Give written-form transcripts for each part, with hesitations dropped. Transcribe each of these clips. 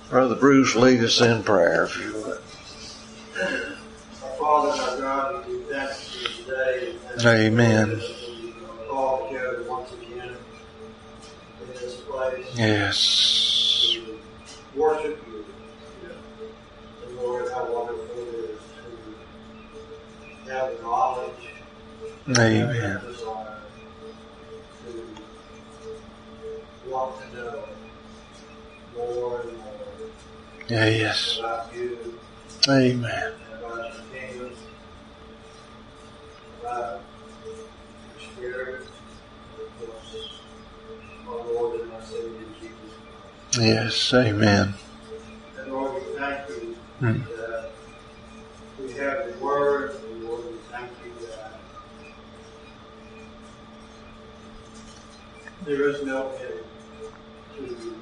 Brother Bruce, lead us in prayer, if you would. Our Father and our God, we thank you for today. Amen. Call together once again in this place. Yes. To worship you. And Lord, how wonderful it is to have the knowledge. Amen. To want to know more and more Yes. about you. Amen. About your kingdom, about your spirit, of course, our Lord and our Savior Jesus Christ. Yes. Amen. And Lord, we thank you that we have the Word, and Lord, we thank you that there is no end to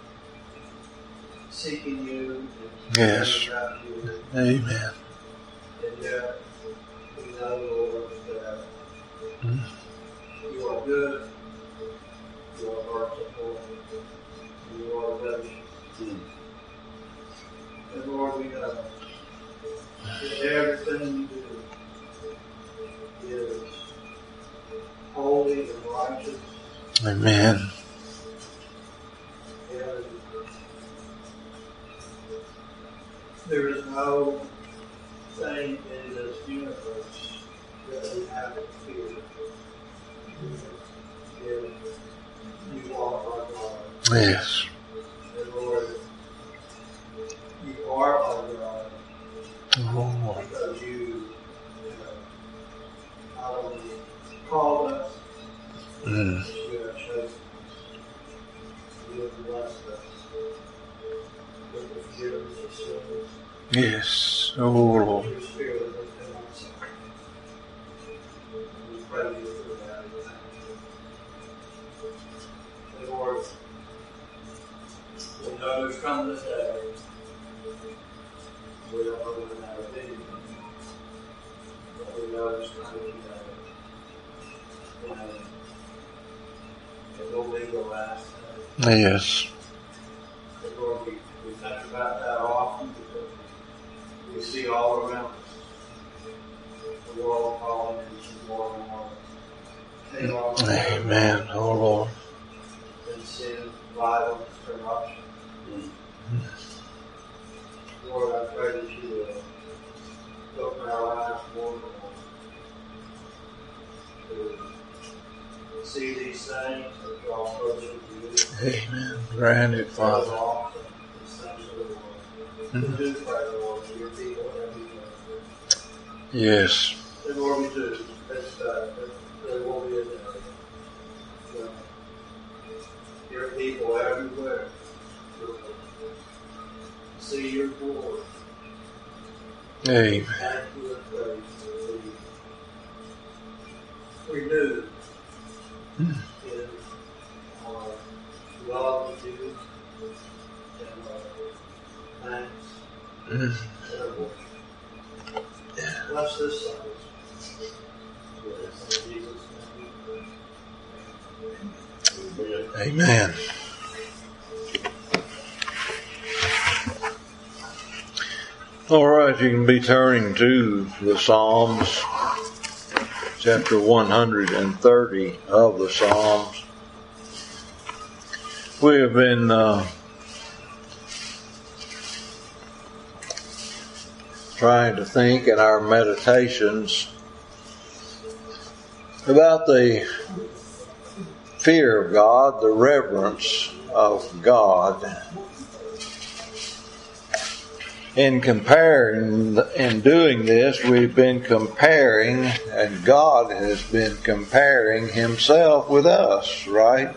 seeking you and Yes. about you. Amen. And yet, we know, Lord, that you are good, you are merciful, and you are gracious. And Lord, we know that everything you do is holy and righteous. Amen. And there is no thing in this universe that we have to fear. If you are our God. Yes. And Lord, you are our God Oh. because you not only called us, but you have chosen us. You have blessed us with the forgiveness of sins. Yes. Oh, Lord. Your Spirit within us. We praise you for that. And Lord, we know there's come this day. We don't know when that will be. But we know there's coming a day when it will be the last day. Yes. And Lord, we think about that often because we see all around us the world falling into more and more chaos. Amen. Oh, Lord. And sin, violence, corruption. Lord, I pray that you will open our eyes more and more to see these things and draw closer to you. Amen. Granted, Father. We do pray, Lord, for your people everywhere. Yes. And Lord, we do expect that there will be a day when your people everywhere will see your glory. Amen. Thank you and praise you. Renew in our love of you and our thanks and our worship. Bless this service. In Jesus' name. Amen. All right, you can be turning to the Psalms, chapter 130 of the Psalms. We have been trying to think in our meditations about the fear of God, the reverence of God. In doing this, we've been comparing, and God has been comparing Himself with us, right?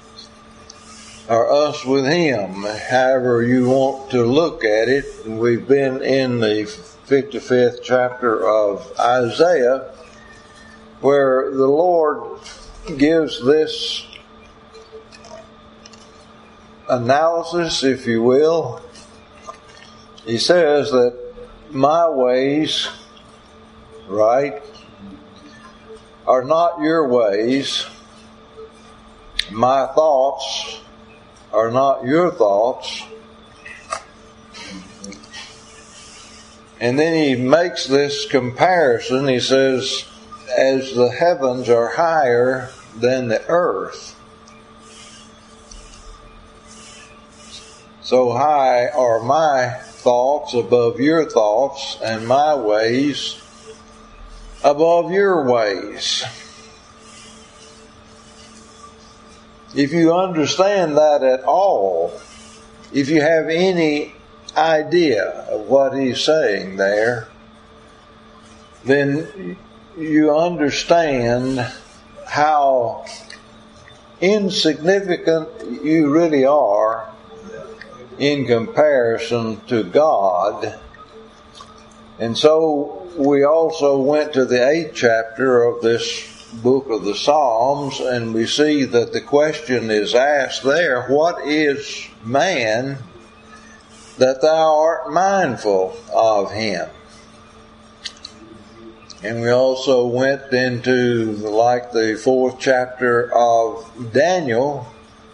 Or us with Him, however you want to look at it. We've been in the 55th chapter of Isaiah, where the Lord gives this analysis, if you will. He says that my ways, right, are not your ways. My thoughts are not your thoughts. And then he makes this comparison. He says, as the heavens are higher than the earth, so high are my thoughts above your thoughts, and my ways above your ways. If you understand that at all, if you have any idea of what he's saying there, then you understand how insignificant you really are in comparison to God. And so we also went to the 8th chapter of this book of the Psalms, and we see that the question is asked there, what is man that thou art mindful of him? And we also went into like the 4th chapter of Daniel,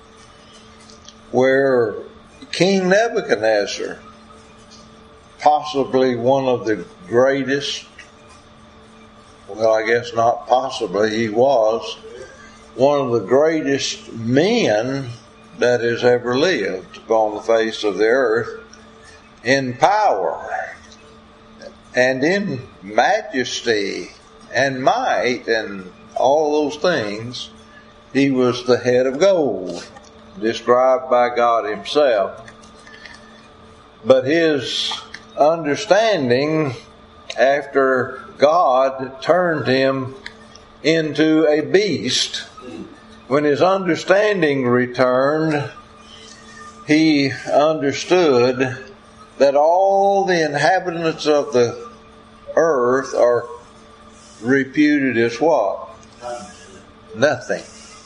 where King Nebuchadnezzar, possibly one of the greatest, well, I guess not possibly, he was one of the greatest men that has ever lived upon the face of the earth, in power and in majesty and might and all those things. He was the head of gold, described by God himself. But his understanding, after God turned him into a beast, when his understanding returned, he understood that all the inhabitants of the earth are reputed as what? Nothing.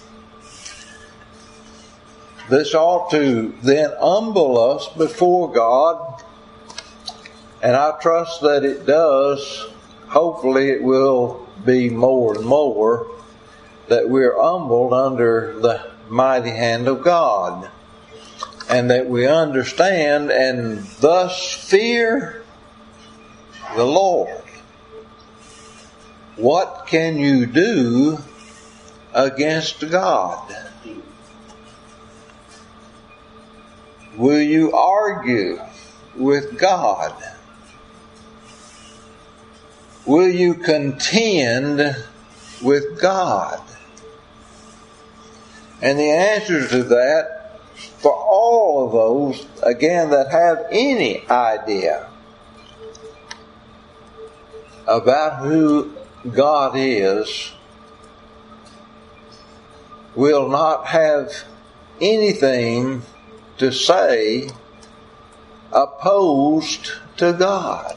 This ought to then humble us before God, and I trust that it does. Hopefully it will be more and more that we're humbled under the mighty hand of God, and that we understand and thus fear the Lord. What can you do against God? Will you argue with God? Will you contend with God? And the answer to that, for all of those, again, that have any idea about who God is, will not have anything to say opposed to God.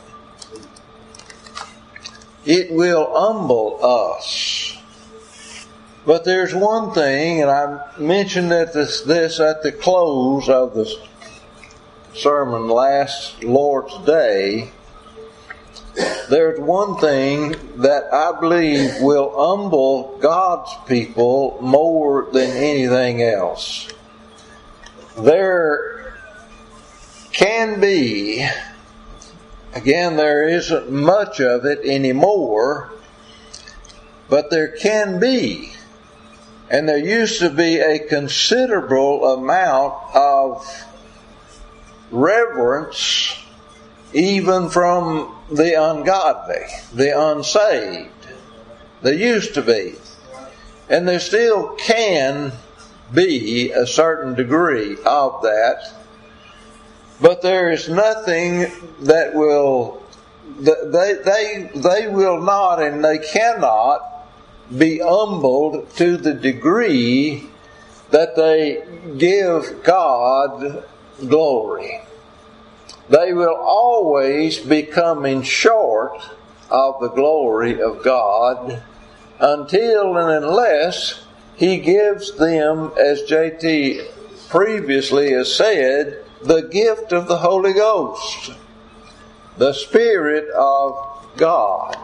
It will humble us. But there's one thing, and I mentioned this at the close of the sermon last Lord's Day. There's one thing that I believe will humble God's people more than anything else. There can be, again, there isn't much of it anymore, but there can be, and there used to be, a considerable amount of reverence even from the ungodly, the unsaved. There used to be. And there still can be a certain degree of that. But there is nothing that will, they will not and they cannot be humbled to the degree that they give God glory. They will always be coming short of the glory of God until and unless He gives them, as J.T. previously has said, the gift of the Holy Ghost, the Spirit of God.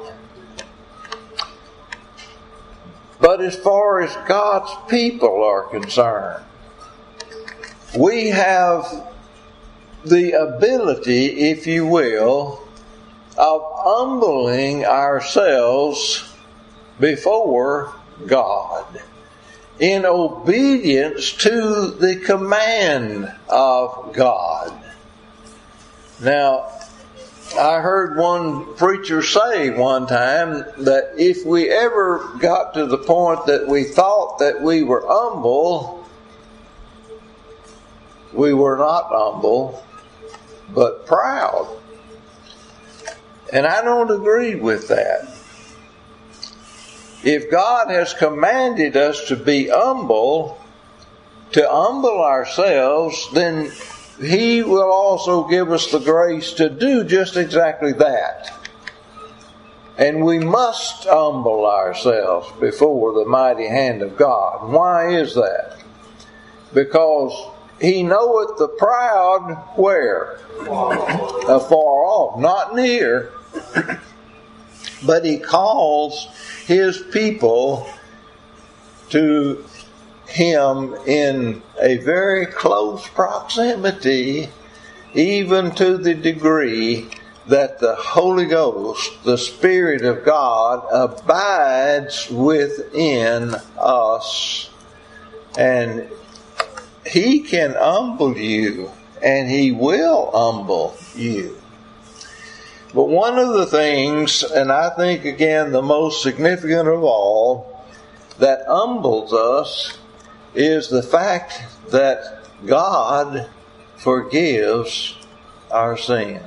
But as far as God's people are concerned, we have the ability, if you will, of humbling ourselves before God in obedience to the command of God. Now, I heard one preacher say one time that if we ever got to the point that we thought that we were humble, we were not humble, but proud. And I don't agree with that. If God has commanded us to be humble, to humble ourselves, then He will also give us the grace to do just exactly that. And we must humble ourselves before the mighty hand of God. Why is that? Because He knoweth the proud where? Afar off, not near. But He calls His people to Him in a very close proximity, even to the degree that the Holy Ghost, the Spirit of God, abides within us. And He can humble you, and He will humble you. But one of the things, and I think again the most significant of all, that humbles us is the fact that God forgives our sin.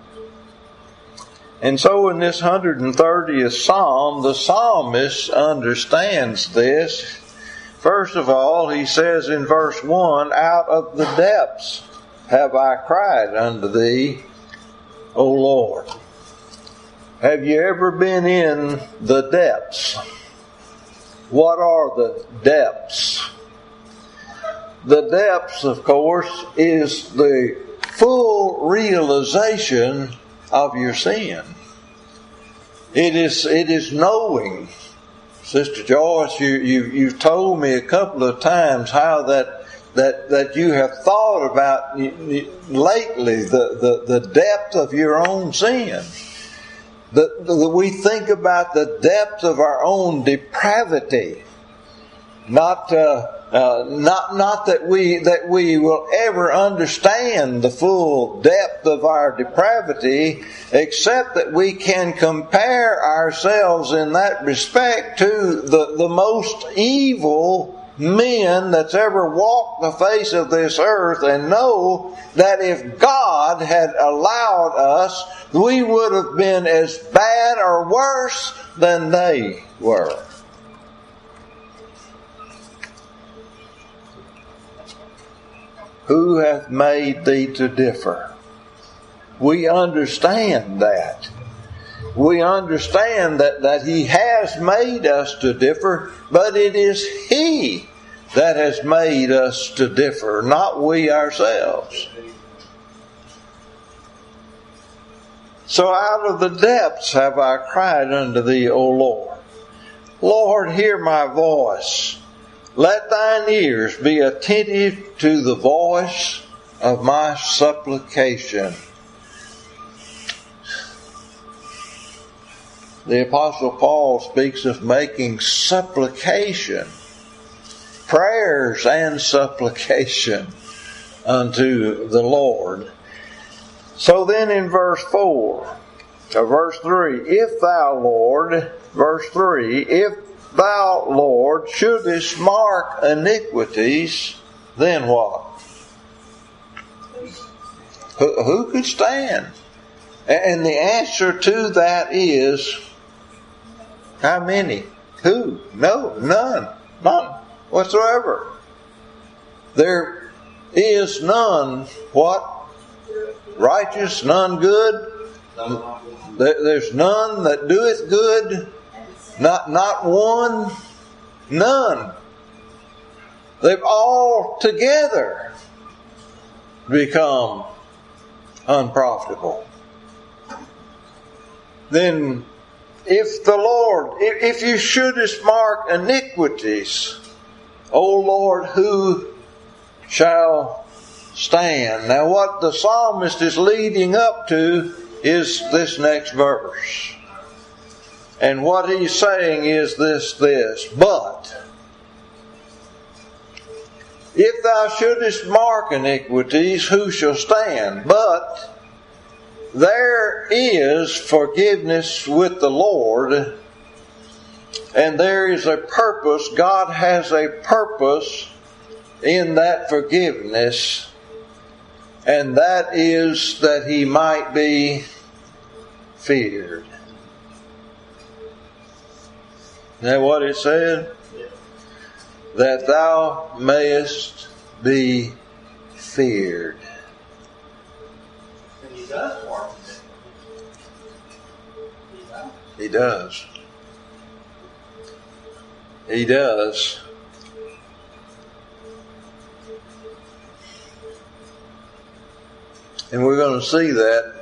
And so in this 130th Psalm, the psalmist understands this. First of all, he says in verse 1, "Out of the depths have I cried unto thee, O Lord." Have you ever been in the depths? What are the depths? The depths, of course, is the full realization of your sin. It is knowing. Sister Joyce, you've told me a couple of times how that you have thought about lately the depth of your own sin. We think about the depth of our own depravity. Not that we will ever understand the full depth of our depravity, except that we can compare ourselves in that respect to the most evil men that's ever walked the face of this earth, and know that if God had allowed us, we would have been as bad or worse than they were. Who hath made thee to differ? We understand that. We understand that He has made us to differ, but it is He that has made us to differ, not we ourselves. So out of the depths have I cried unto thee, O Lord. Lord, hear my voice. Let thine ears be attentive to the voice of my supplication. The Apostle Paul speaks of making supplication, prayers and supplication unto the Lord. So then in verse 3, if thou, Lord, verse 3, if thou, Lord, shouldest mark iniquities, then what? Who could stand? And the answer to that is, how many? Who? No, none. None whatsoever. There is none, what? Righteous, none good. There's none that doeth good. Not one. None. They've all together become unprofitable. Then if the Lord, if you shouldest mark iniquities, O Lord, who shall stand? Now what the psalmist is leading up to is this next verse. And what he's saying is this. But if thou shouldest mark iniquities, who shall stand? But there is forgiveness with the Lord, and there is a purpose. God has a purpose in that forgiveness, and that is that he might be feared. Isn't that what it said? That thou mayest be feared. And he does mark it. He does. He does. And we're going to see that,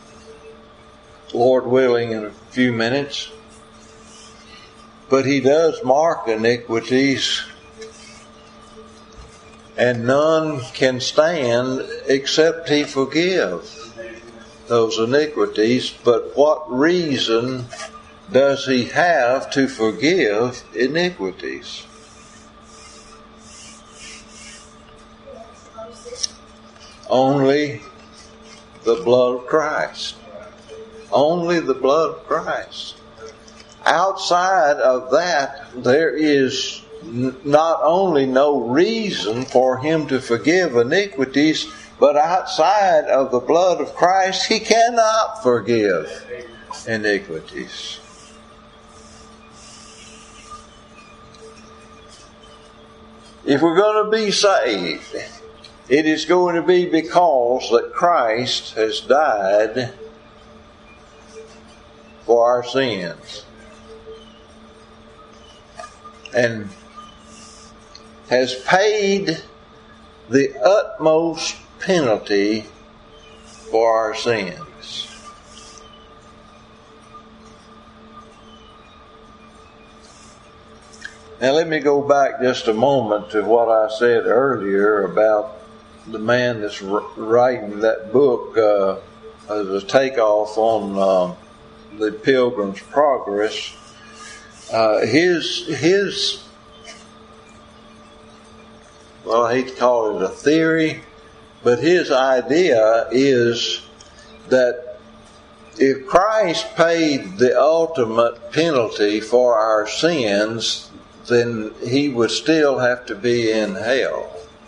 Lord willing, in a few minutes. But he does mark iniquities, and none can stand except he forgive those iniquities. But what reason does he have to forgive iniquities? Only the blood of Christ. Only the blood of Christ. Outside of that, there is not only no reason for him to forgive iniquities, but outside of the blood of Christ, he cannot forgive iniquities. If we're going to be saved, it is going to be because that Christ has died for our sins and has paid the utmost penalty for our sins. Now let me go back just a moment to what I said earlier about the man that's writing that book as a takeoff on the Pilgrim's Progress. His well, I hate to call it a theory, but his idea is that if Christ paid the ultimate penalty for our sins, then he would still have to be in hell.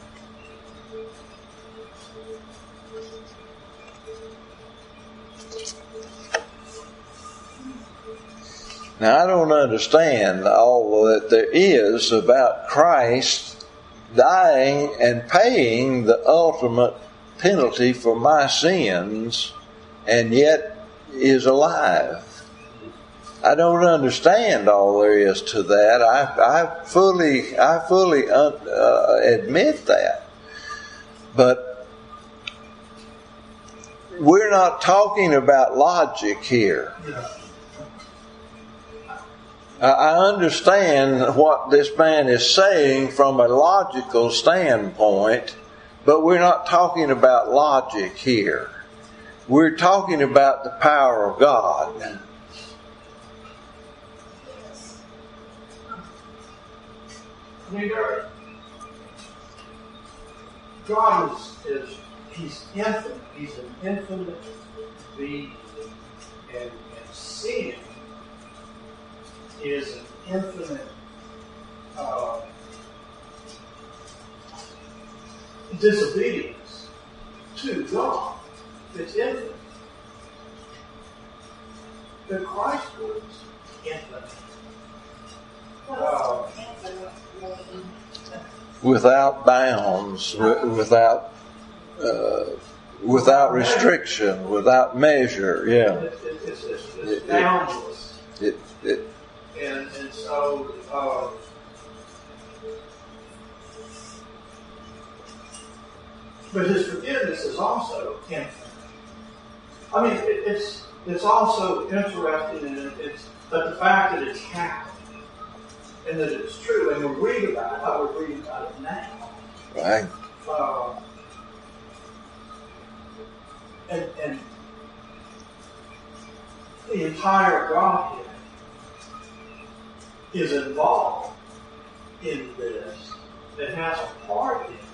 Now, I don't understand all that there is about Christ dying and paying the ultimate penalty for my sins, and yet is alive. I don't understand all there is to that. I fully admit that. But we're not talking about logic here. I understand what this man is saying from a logical standpoint, but we're not talking about logic here. We're talking about the power of God. I mean, God He's infinite. He's an infinite being. And sin is an infinite disobedience to God. It's infinite. The Christ was infinite. Without bounds, without restriction, without measure, yeah. It's boundless. And so but his forgiveness is also infinite. I mean, it's also interesting, and it's but the fact that it's happened and that it's true, and we read about it. I would read about it now. Right. And the entire Godhead is involved in this and has a part in it.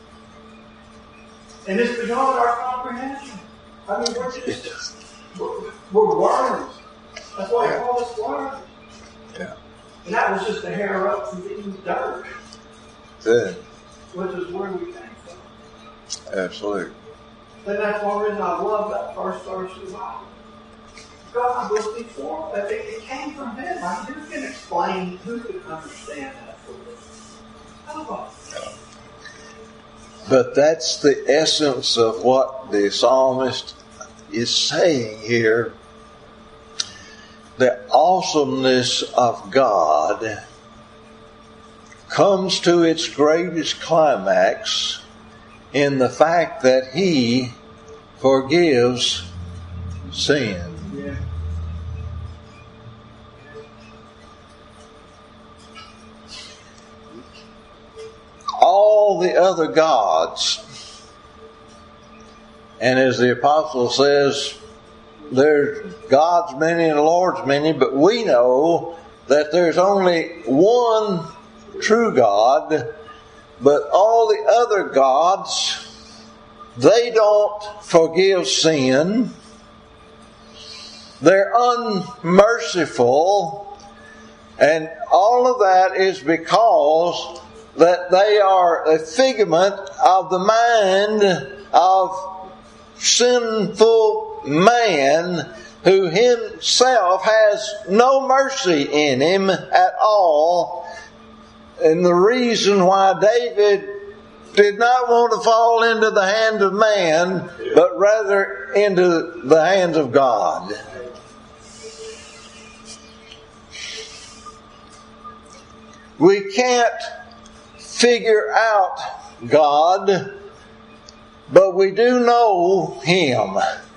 And it's beyond our comprehension. I mean, we're worms. That's why they call us worms. Yeah. And that was just a hair up from being dirt. Good. Which is where we came from. Absolutely. And that's one reason I love that first verse of the Bible. God was before, but it came from Him. I mean, who can explain, who can understand that fully? Nobody. But that's the essence of what the psalmist is saying here. The awesomeness of God comes to its greatest climax in the fact that He forgives sin. Yeah. All the other gods, and as the apostle says, there's gods many and lords many, but we know that there's only one true God, but all the other gods, they don't forgive sin. They're unmerciful, and all of that is because that they are a figment of the mind of sinful man who himself has no mercy in him at all. And the reason why David did not want to fall into the hand of man, but rather into the hands of God. We can't figure out God, but we do know Him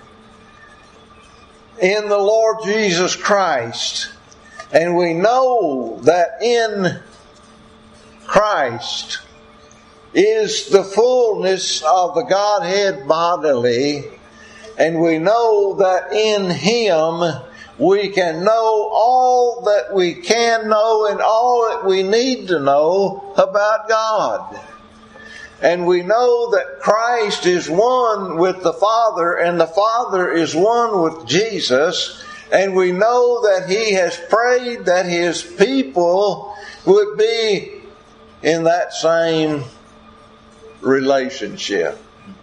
in the Lord Jesus Christ. And we know that in Christ is the fullness of the Godhead bodily, and we know that in Him we can know all that we can know and all that we need to know about God. And we know that Christ is one with the Father and the Father is one with Jesus. And we know that He has prayed that His people would be in that same relationship.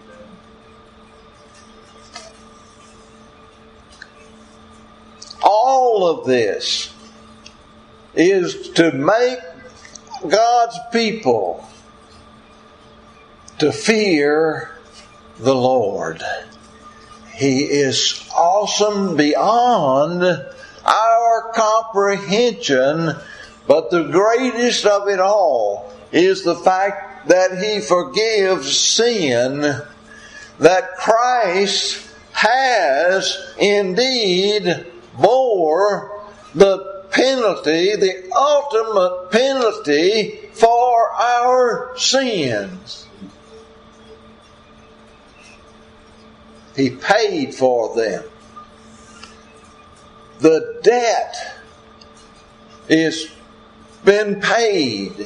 All of this is to make God's people to fear the Lord. He is awesome beyond our comprehension, but the greatest of it all is the fact that He forgives sin, that Christ has indeed bore the penalty, the ultimate penalty for our sins. He paid for them. The debt is been paid.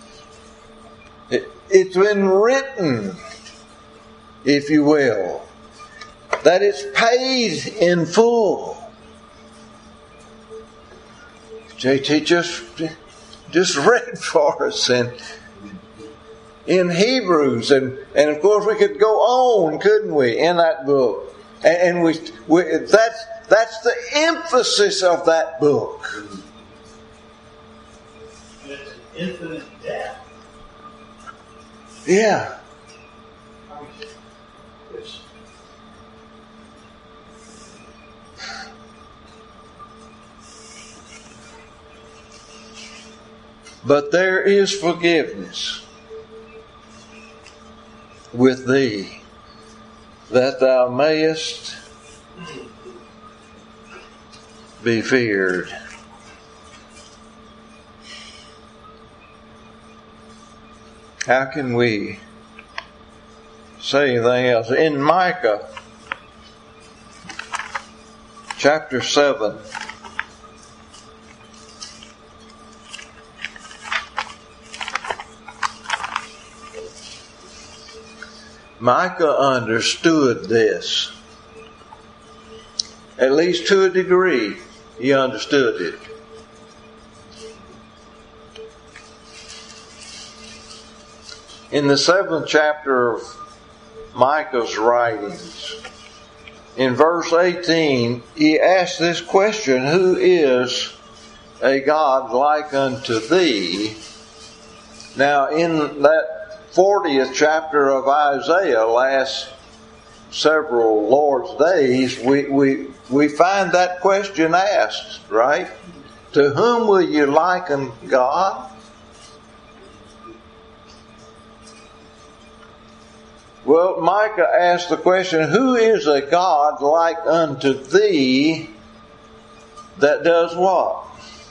It's been written, if you will, that it's paid in full. JT just read for us in Hebrews, and of course we could go on, couldn't we, in that book? And we that's the emphasis of that book. And it's an infinite debt. Yeah. I mean, it's But there is forgiveness with thee, that thou mayest be feared. How can we say anything else? In Micah chapter 7. Micah understood this. At least to a degree, he understood it. In the 7th chapter of Micah's writings, in verse 18, he asks this question, who is a God like unto thee? Now, in that 40th chapter of Isaiah, last several Lord's days, we find that question asked, right? To whom will you liken God? Well, Micah asked the question, who is a God like unto thee that does what?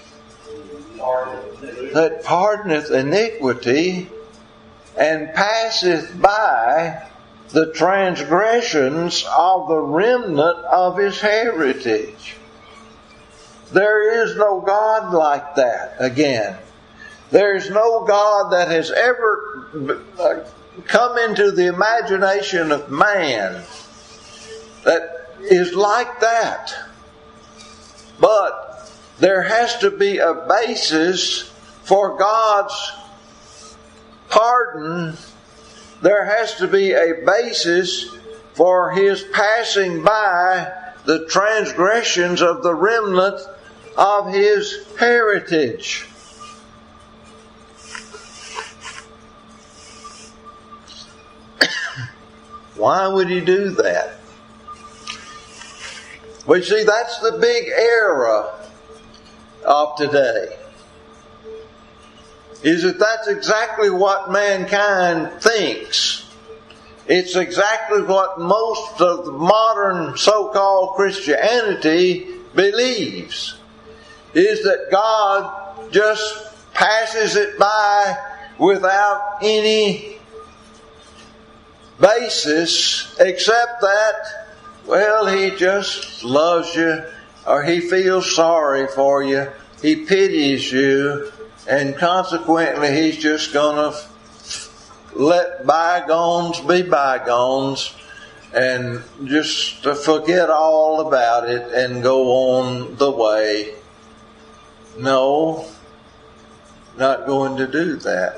That pardoneth iniquity and passeth by the transgressions of the remnant of his heritage. There is no God like that. Again, there is no God that has ever come into the imagination of man that is like that. But there has to be a basis for God's pardon. There has to be a basis for His passing by the transgressions of the remnant of His heritage. Why would He do that? Well, you see, that's the big error of today. Is that that's exactly what mankind thinks. It's exactly what most of the modern so-called Christianity believes. Is that God just passes it by without any basis except that, well, He just loves you, or He feels sorry for you, He pities you, and consequently He's just going to let bygones be bygones and just to forget all about it and go on the way. No, not going to do that.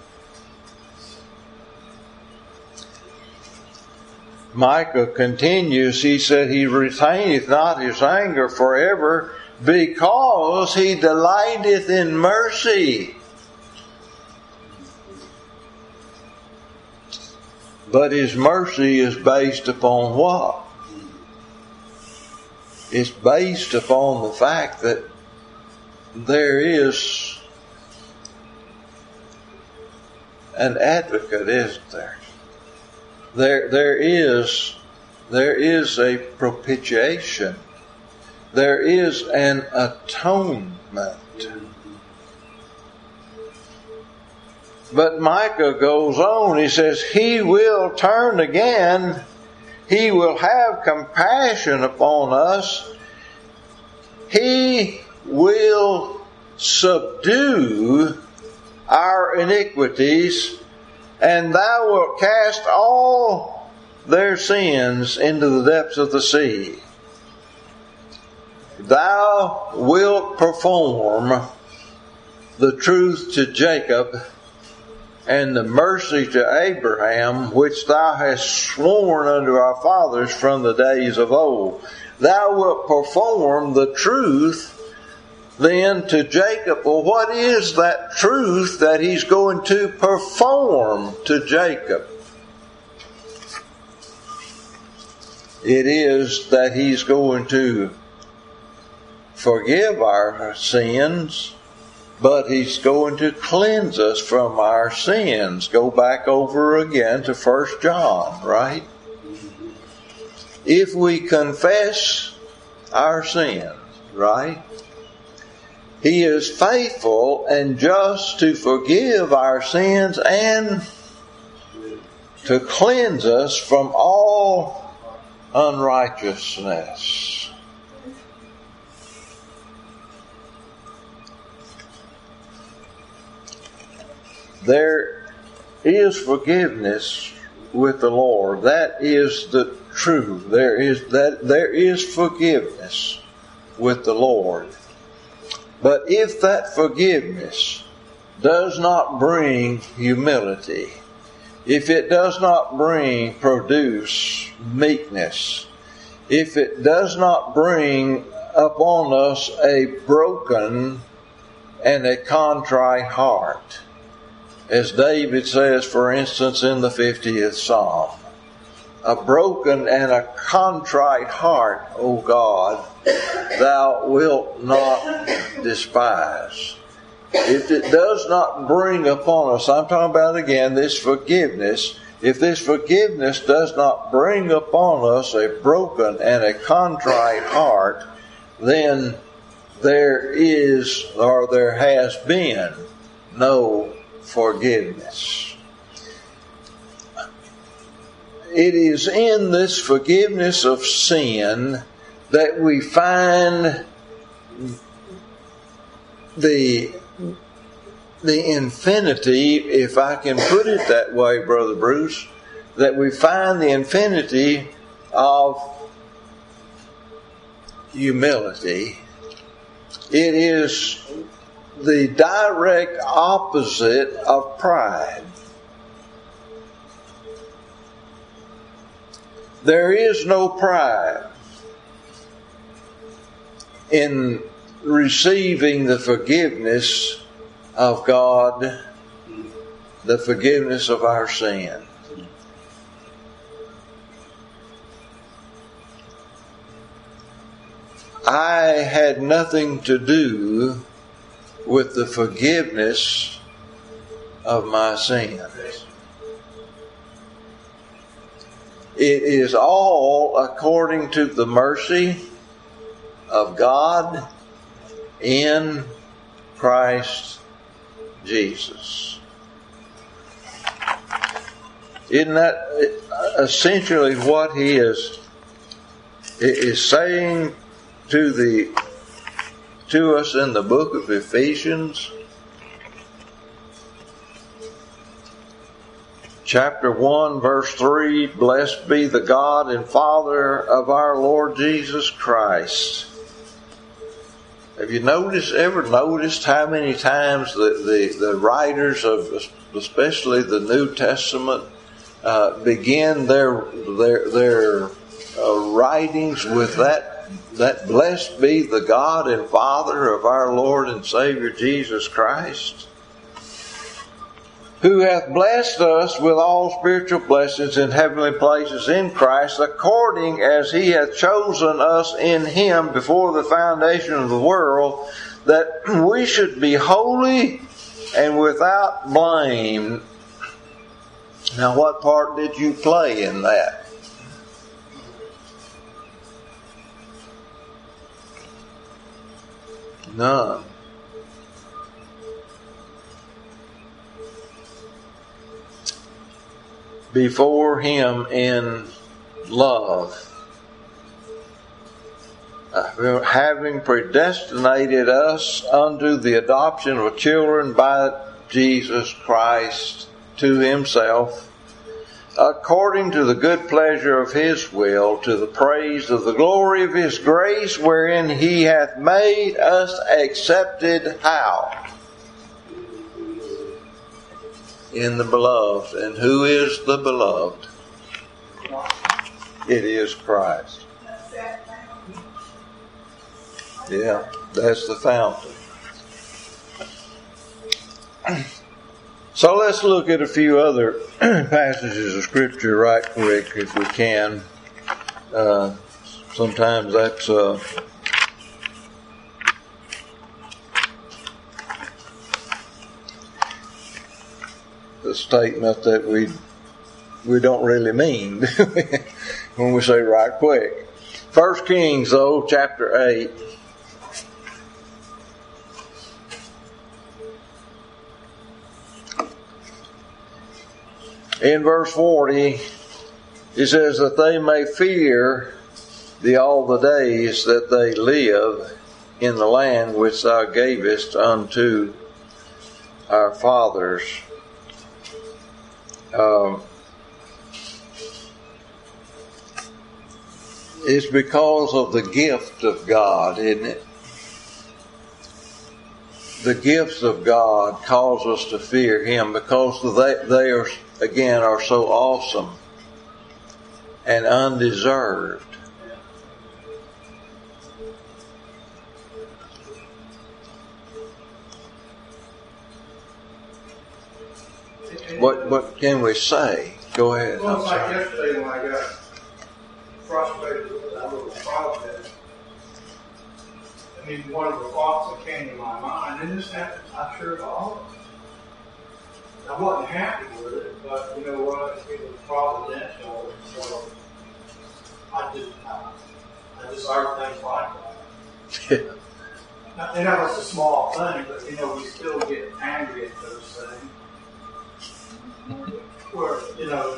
Micah continues, he said, He retaineth not His anger forever, because He delighteth in mercy. But His mercy is based upon what? It's based upon the fact that there is an advocate, isn't there? There is a propitiation. There is an atonement. But Micah goes on, he says, He will turn again. He will have compassion upon us. He will subdue our iniquities, and Thou wilt cast all their sins into the depths of the sea. Thou wilt perform the truth to Jacob and the mercy to Abraham, which Thou hast sworn unto our fathers from the days of old. Thou wilt perform the truth then to Jacob. Well, what is that truth that He's going to perform to Jacob? It is that He's going to forgive our sins, but He's going to cleanse us from our sins. Go back over again to 1 John, right? If we confess our sins, right? He is faithful and just to forgive our sins and to cleanse us from all unrighteousness. there is forgiveness with the Lord. That is the truth. There is forgiveness with the Lord. But if that forgiveness does not bring humility, if it does not produce meekness, if it does not bring upon us a broken and a contrite heart, as David says, for instance, in the 50th Psalm, a broken and a contrite heart, O God, thou wilt not despise. If it does not bring upon us, I'm talking about again this forgiveness, if this forgiveness does not bring upon us a broken and a contrite heart, then there is, or there has been, no forgiveness. It is in this forgiveness of sin that we find the infinity, if I can put it that way, Brother Bruce, that we find the infinity of humility. It is the direct opposite of pride. There is no pride in receiving the forgiveness of God, the forgiveness of our sin. I had nothing to do with the forgiveness of my sins. It is all according to the mercy of God in Christ Jesus. Isn't that essentially what he is saying to us in the book of Ephesians? Chapter 1, verse 3, blessed be the God and Father of our Lord Jesus Christ. Have you ever noticed how many times the writers of especially the New Testament begin their writings with that blessed be the God and Father of our Lord and Savior Jesus Christ, who hath blessed us with all spiritual blessings in heavenly places in Christ, according as he hath chosen us in him before the foundation of the world, that we should be holy and without blame. Now, what part did you play in that? None. Before him in love, having predestinated us unto the adoption of children by Jesus Christ to himself, according to the good pleasure of his will, to the praise of the glory of his grace, wherein he hath made us accepted. How? In the beloved. And who is the beloved? It is Christ. Yeah, that's the fountain. So let's look at a few other passages of Scripture right quick, if we can. Sometimes that's a statement that we don't really mean when we say right quick. 1 Kings, though, chapter 8. In verse 40, it says that they may fear thee all the days that they live in the land which thou gavest unto our fathers It's because of the gift of God, isn't it? The gifts of God cause us to fear Him because they are, again, are so awesome and undeserved. What can we say? Go ahead. Well, it's like yesterday when I got frustrated with that little project. I mean, one of the thoughts that came to my mind, and this happens, I'm sure, to all of us. I wasn't happy with it, but you know what? It was providential, so I deserve things like that. And that was a small thing, but you know, we still get angry at those things. Where, you know,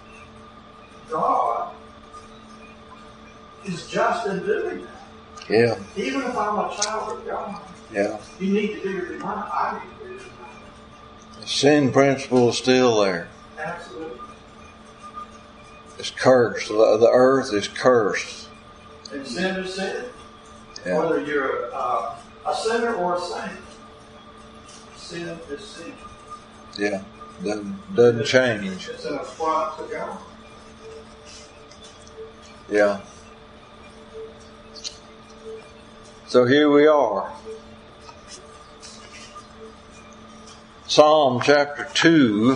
God is just in doing that. Yeah. Even if I'm a child of God, Yeah. you need to do your mind. I need to do your mind. The sin principle is still there. Absolutely. It's cursed. The earth is cursed. And sin is sin. Yeah. Whether you're a sinner or a saint, sin is sin. Yeah. Doesn't change. It's an affront to God. Yeah. So here we are. Psalm chapter 2.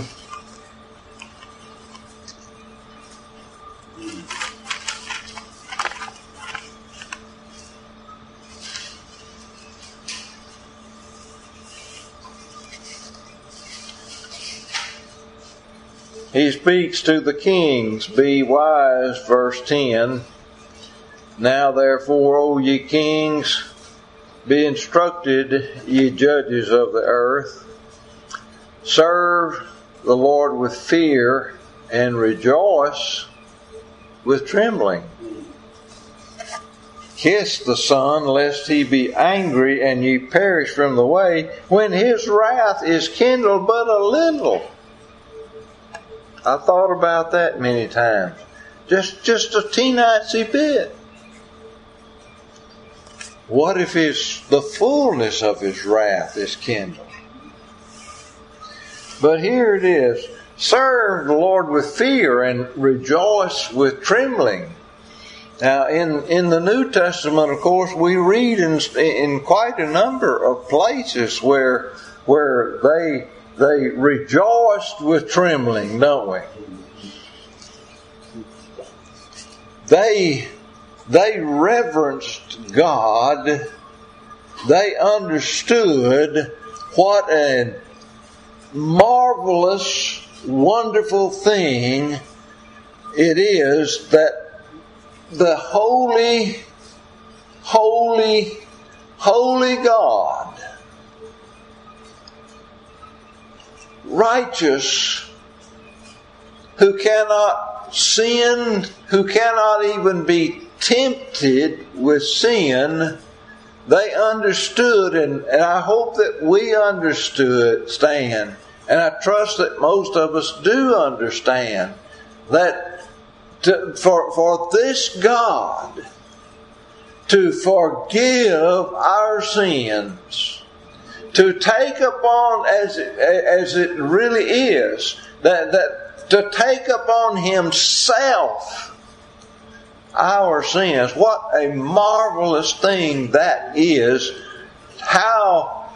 He speaks to the kings, be wise, verse 10. Now therefore, O ye kings, be instructed, ye judges of the earth. Serve the Lord with fear and rejoice with trembling. Kiss the Son, lest he be angry and ye perish from the way, when his wrath is kindled but a little. I thought about that many times. Just a teensy bit. What if the fullness of His wrath is kindled? But here it is. Serve the Lord with fear and rejoice with trembling. Now, in the New Testament, of course, we read in quite a number of places where they rejoiced with trembling, don't we? They reverenced God. They understood what a marvelous, wonderful thing it is that the holy, holy, holy God, righteous, who cannot sin, who cannot even be tempted with sin, they understood, and I hope that we understand, and I trust that most of us do understand, that for this God to forgive our sins, to take upon, as it really is, that to take upon Himself our sins. What a marvelous thing that is. How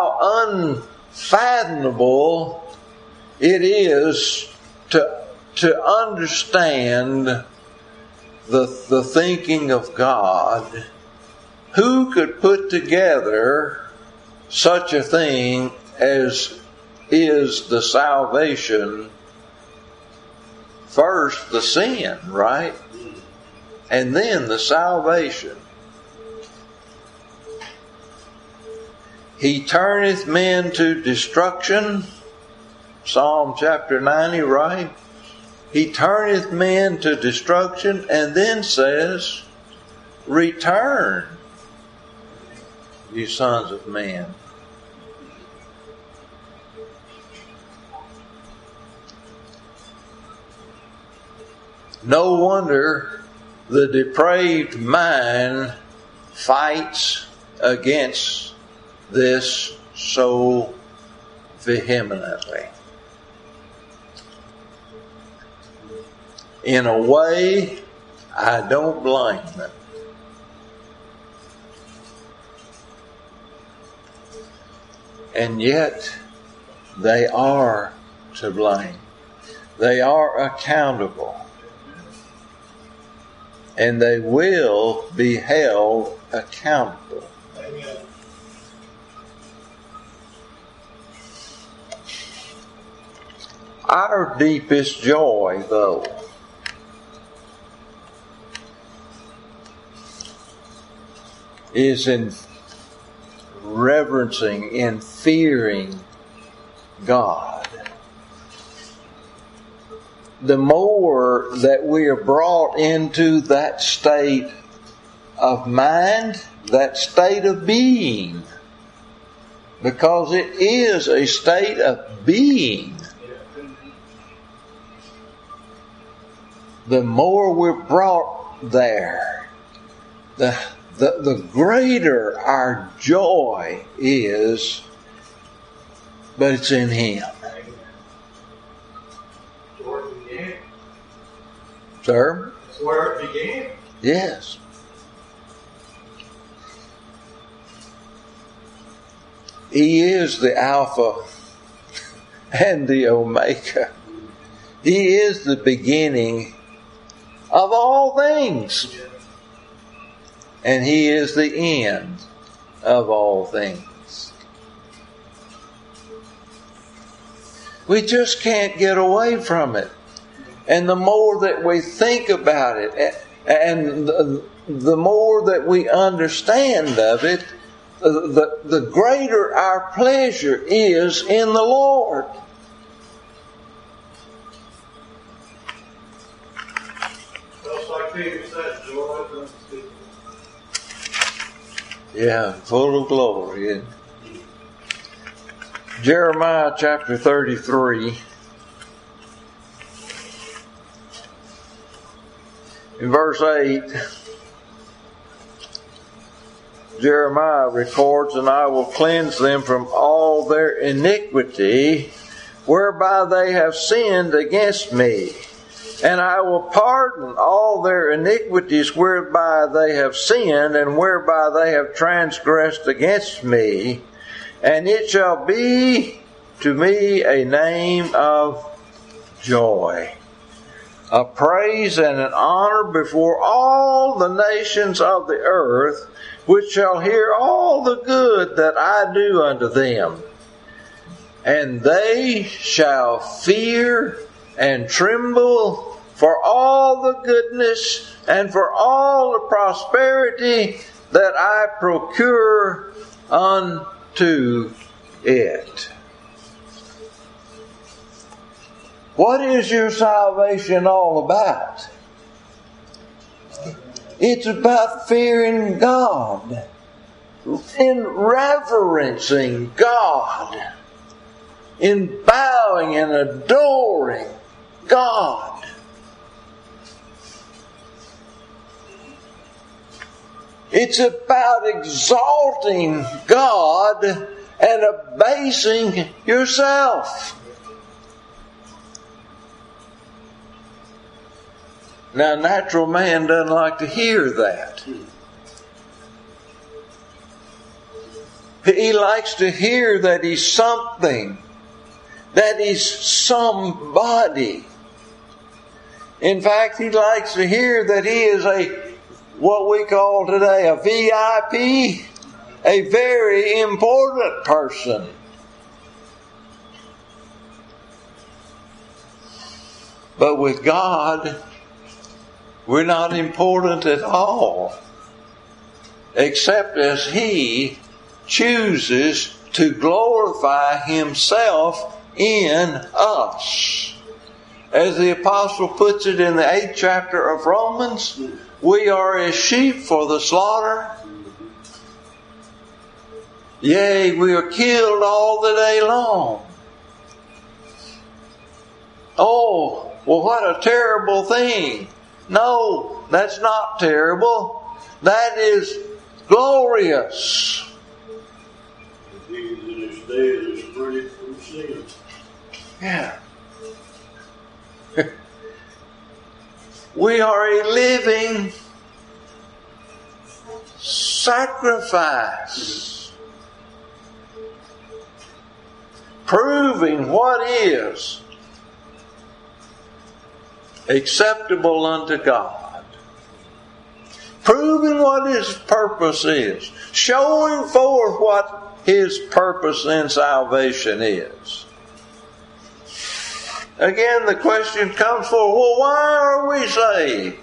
unfathomable it is to understand the thinking of God. Who could put together such a thing as is the salvation? First the sin, right? And then the salvation. He turneth men to destruction. Psalm chapter 90, right? He turneth men to destruction and then says, return, you sons of men. No wonder the depraved mind fights against this so vehemently. In a way, I don't blame them. And yet, they are to blame. They are accountable. And they will be held accountable. Amen. Our deepest joy, though, is in reverencing, in fearing God. The more that we are brought into that state of mind, that state of being, because it is a state of being, the more we're brought there, the greater our joy is, but it's in Him. Sir? That's where it began. Yes. He is the Alpha and the Omega. He is the beginning of all things. And He is the end of all things. We just can't get away from it. And the more that we think about it, and the more that we understand of it, the greater our pleasure is in the Lord. Just like Peter said, joy is unspeakable. Yeah, full of glory. Jeremiah chapter 33. In verse 8, Jeremiah records, "And I will cleanse them from all their iniquity, whereby they have sinned against me. And I will pardon all their iniquities whereby they have sinned, and whereby they have transgressed against me. And it shall be to me a name of joy, a praise and an honor before all the nations of the earth, which shall hear all the good that I do unto them. And they shall fear and tremble for all the goodness and for all the prosperity that I procure unto it." What is your salvation all about? It's about fearing God, in reverencing God, in bowing and adoring God. It's about exalting God and abasing yourself. Now, natural man doesn't like to hear that. He likes to hear that he's something, that he's somebody. In fact, he likes to hear that he is what we call today a VIP, a very important person. But with God, we're not important at all, except as He chooses to glorify Himself in us. As the apostle puts it in the 8th chapter of Romans, we are as sheep for the slaughter. Yea, we are killed all the day long. Oh, well, what a terrible thing. No, that's not terrible. That is glorious. Jesus in his day is free from sin. Yeah. We are a living sacrifice, proving what is acceptable unto God, proving what His purpose is, showing forth what His purpose in salvation is. Again, the question comes forth, well, why are we saved?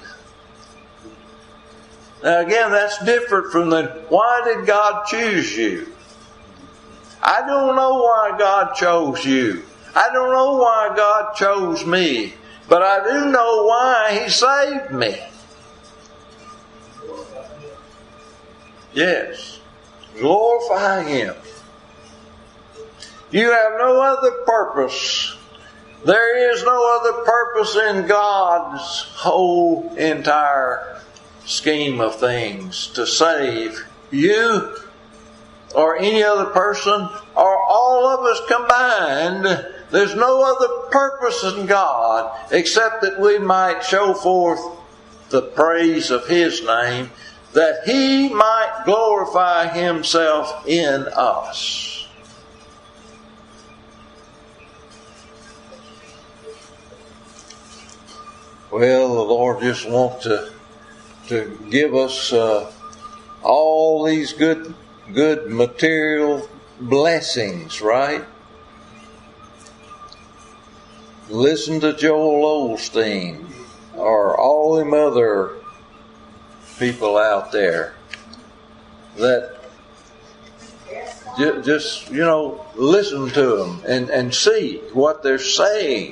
Now again, that's different from the, why did God choose you? I don't know why God chose you. I don't know why God chose me. But I do know why He saved me. Yes. Glorify Him. You have no other purpose. There is no other purpose in God's whole entire scheme of things to save you or any other person or all of us combined. There's no other purpose in God except that we might show forth the praise of His name, that He might glorify Himself in us. Well, the Lord just wants to give us all these good material blessings, right? Listen to Joel Osteen or all them other people out there that just, listen to them and see what they're saying.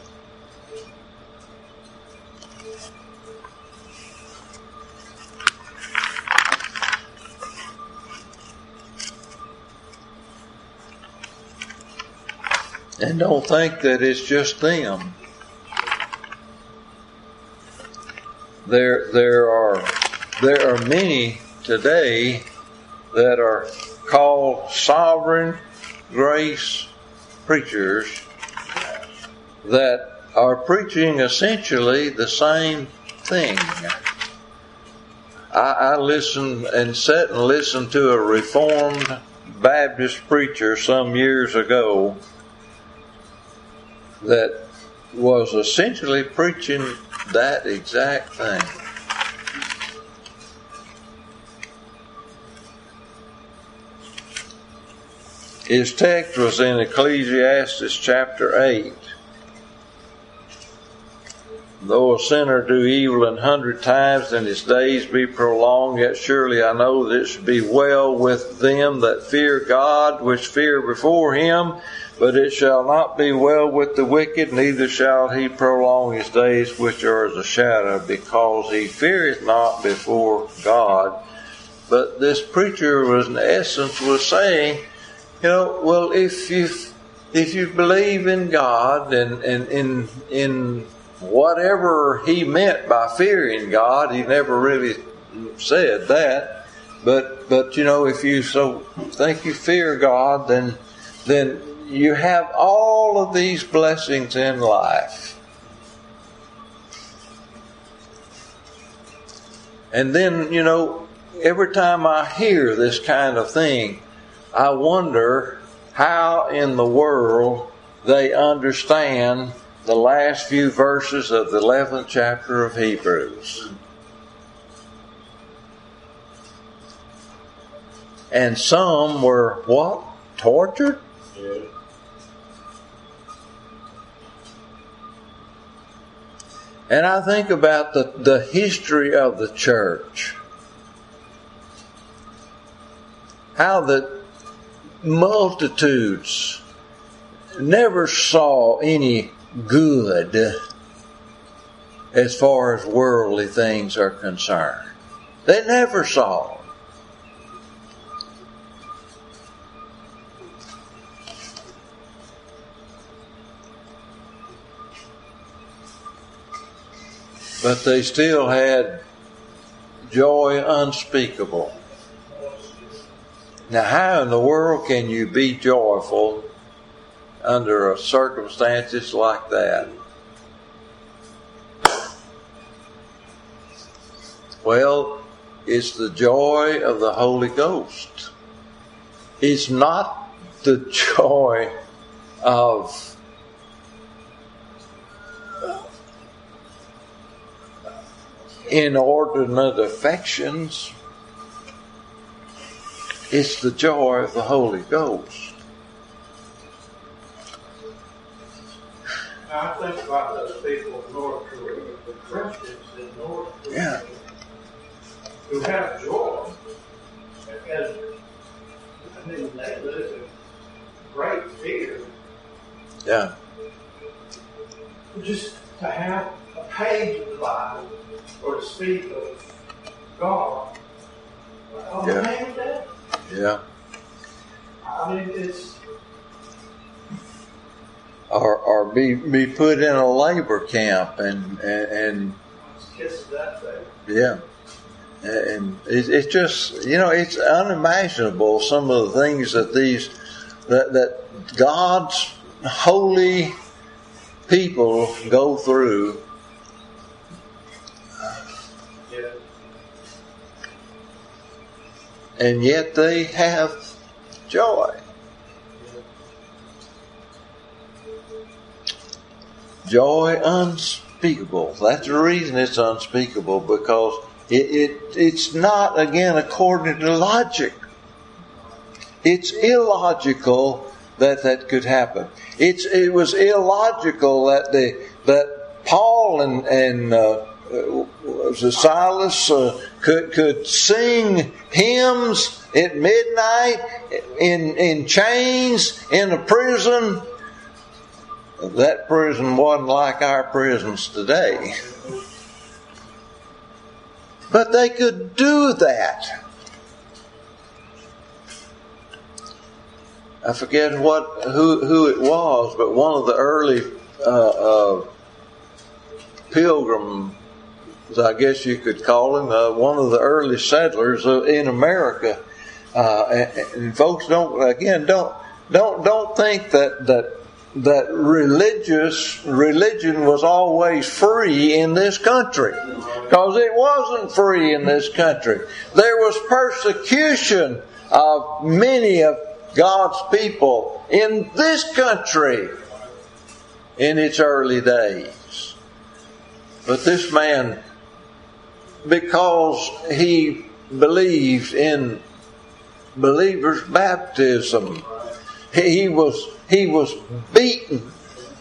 And don't think that it's just them. There are many today that are called sovereign grace preachers that are preaching essentially the same thing. I listened and sat and listened to a Reformed Baptist preacher some years ago that was essentially preaching that exact thing. His text was in Ecclesiastes chapter 8. Though a sinner do evil 100 times and his days be prolonged, yet surely I know that it should be well with them that fear God, which fear before Him. But it shall not be well with the wicked, neither shall he prolong his days which are as a shadow, because he feareth not before God. But this preacher was in essence was saying, well, if you believe in God and in whatever he meant by fearing God, he never really said that. But if you so think you fear God, then you have all of these blessings in life. And then, every time I hear this kind of thing, I wonder how in the world they understand the last few verses of the 11th chapter of Hebrews. And some were what? Tortured? Yeah. And I think about the history of the church. How that multitudes never saw any good as far as worldly things are concerned. They never saw. but they still had joy unspeakable. Now, how in the world can you be joyful under circumstances like that? Well, it's the joy of the Holy Ghost. It's not the joy of inordinate affections. It's the joy of the Holy Ghost. I think about those people in North Korea, the Christians in North Korea, who have joy. And I mean, they live in great fear. Yeah. Just to have a page of the Bible or to speak of God. Oh, Yeah. man, that? Yeah. I mean, it's. Or be put in a labor camp and Kiss that thing. yeah. And it's just, it's unimaginable some of the things that God's holy people go through. Yeah. And yet they have joy. Joy unspeakable. That's the reason it's unspeakable, because it's not, again, according to logic. It's illogical that could happen. It was illogical that Paul and Silas could sing hymns at midnight in chains in a prison. That prison wasn't like our prisons today. But they could do that. I forget who it was, but one of the early pilgrims, I guess you could call him, one of the early settlers in America. And folks don't think that religion was always free in this country, because it wasn't free in this country. There was persecution of many of God's people in this country in its early days. But this man, because he believed in believers' baptism, he was beaten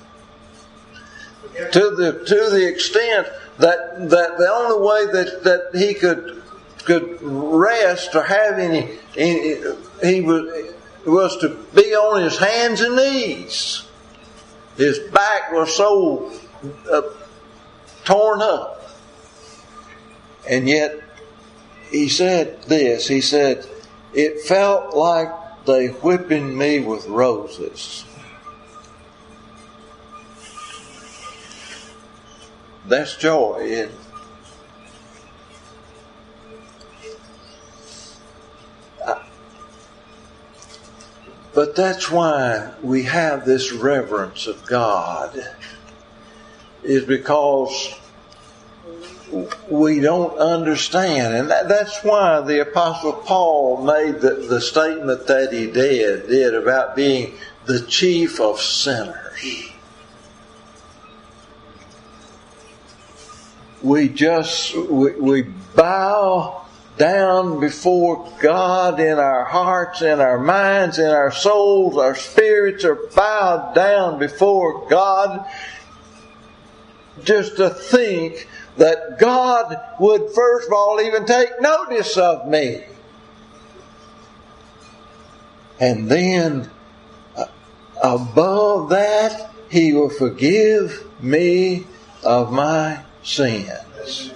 to the extent that the only way that he could rest or have any he was to be on his hands and knees. His back was so torn up, and yet he said this. He said, "It felt like they whipping me with roses." That's joy, isn't it? But that's why we have this reverence of God, is because we don't understand. And that's why the Apostle Paul made the statement that he did about being the chief of sinners. We bow down before God in our hearts, in our minds, in our souls. Our spirits are bowed down before God, just to think that God would first of all even take notice of me. And then above that, He will forgive me of my sins.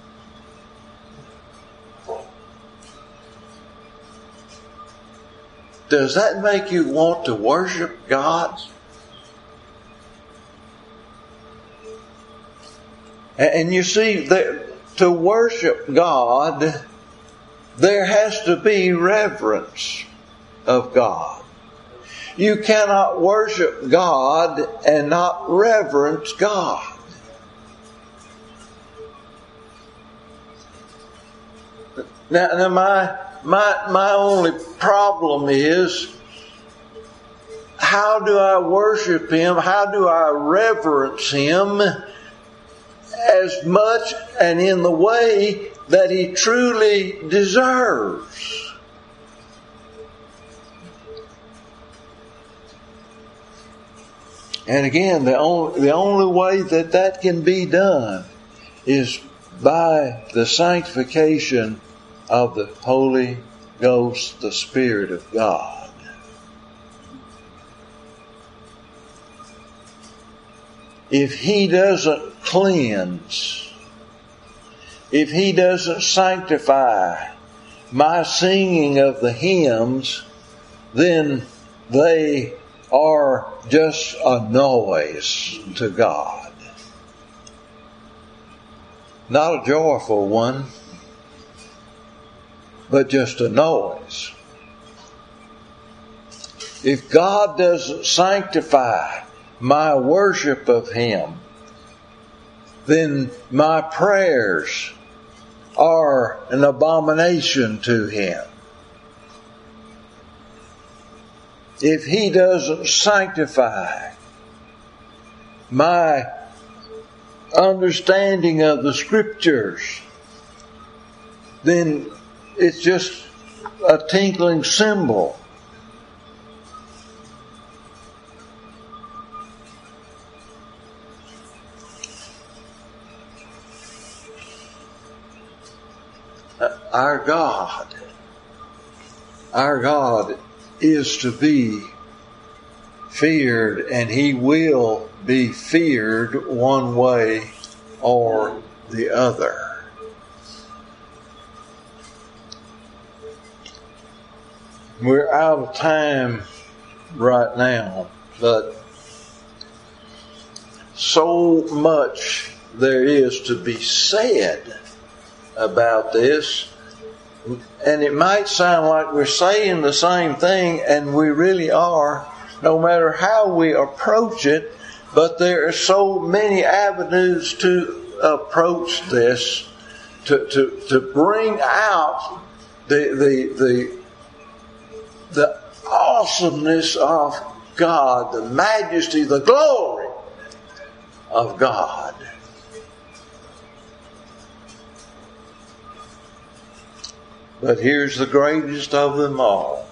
Does that make you want to worship God? And you see, to worship God, there has to be reverence of God. You cannot worship God and not reverence God. Now my only problem is, how do I worship Him? How do I reverence Him as much and in the way that He truly deserves? And again, the only way that can be done is by the sanctification of the Holy Ghost, the Spirit of God. If He doesn't cleanse, if He doesn't sanctify my singing of the hymns, then they are just a noise to God. Not a joyful one, but just a noise. If God doesn't sanctify my worship of Him, then my prayers are an abomination to Him. If He doesn't sanctify my understanding of the Scriptures, then it's just a tinkling cymbal. Our God is to be feared, and He will be feared one way or the other. We're out of time right now, but so much there is to be said about this, and it might sound like we're saying the same thing, and we really are, no matter how we approach it, but there are so many avenues to approach this, to bring out the awesomeness of God, the majesty, the glory of God. But here's the greatest of them all.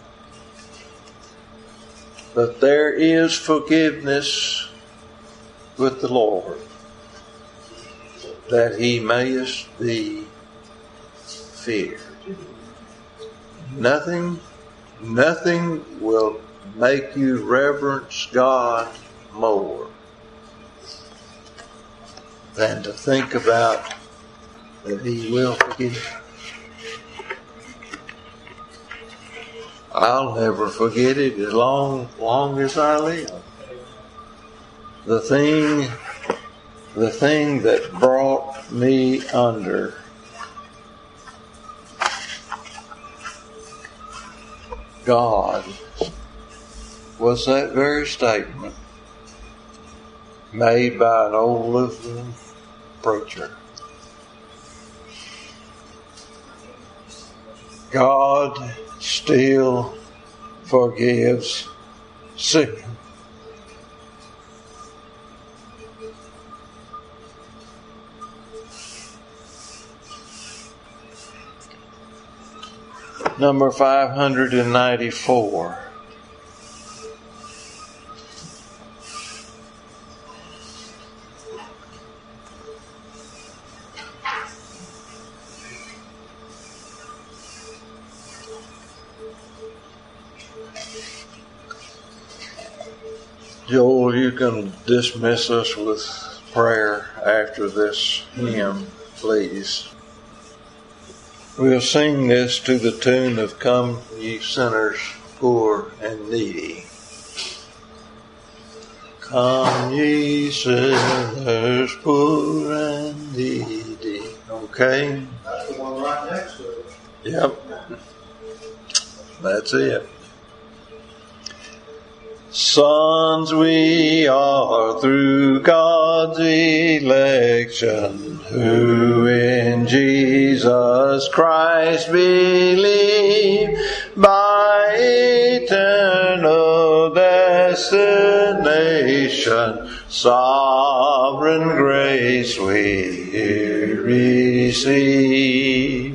That there is forgiveness with the Lord, that He mayest be feared. Nothing will make you reverence God more than to think about that He will forgive. I'll never forget it as long as I live. The thing that brought me under God was that very statement made by an old Lutheran preacher. God still forgives sin. Number 594. Joel, you can dismiss us with prayer after this hymn, please. We'll sing this to the tune of Come Ye Sinners, Poor and Needy. Come ye sinners, poor and D. Okay. That's the one right next to it. Yep. That's it. Sons we are through God's election, who in Jesus Christ believe, by eternal destination, sovereign grace we here receive.